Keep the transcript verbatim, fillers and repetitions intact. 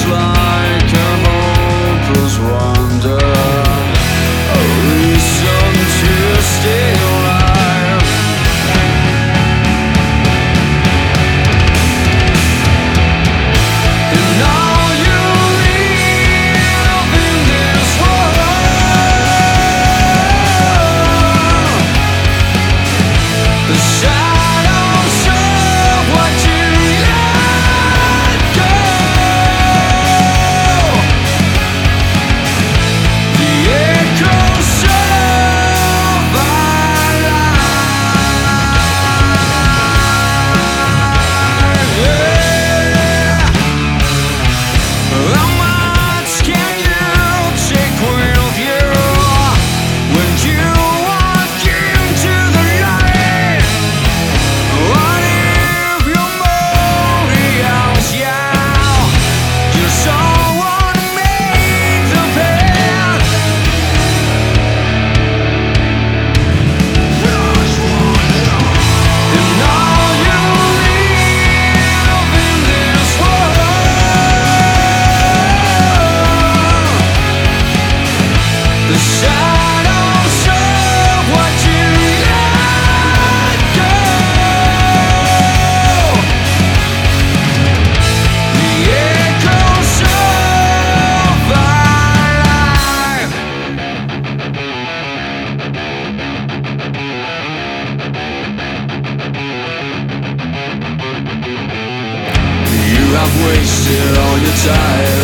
like a hopeless wonder, a reason to stay alive. And now you live in this world, the shadows of what you let go. The echoes of our life. Yeah. How much can you take with you when you walk into the light? What if your motive is yeah? You're someone made the path. And now you live in this world, the shadows of what you let go. The echoes of our life. You have wasted all your time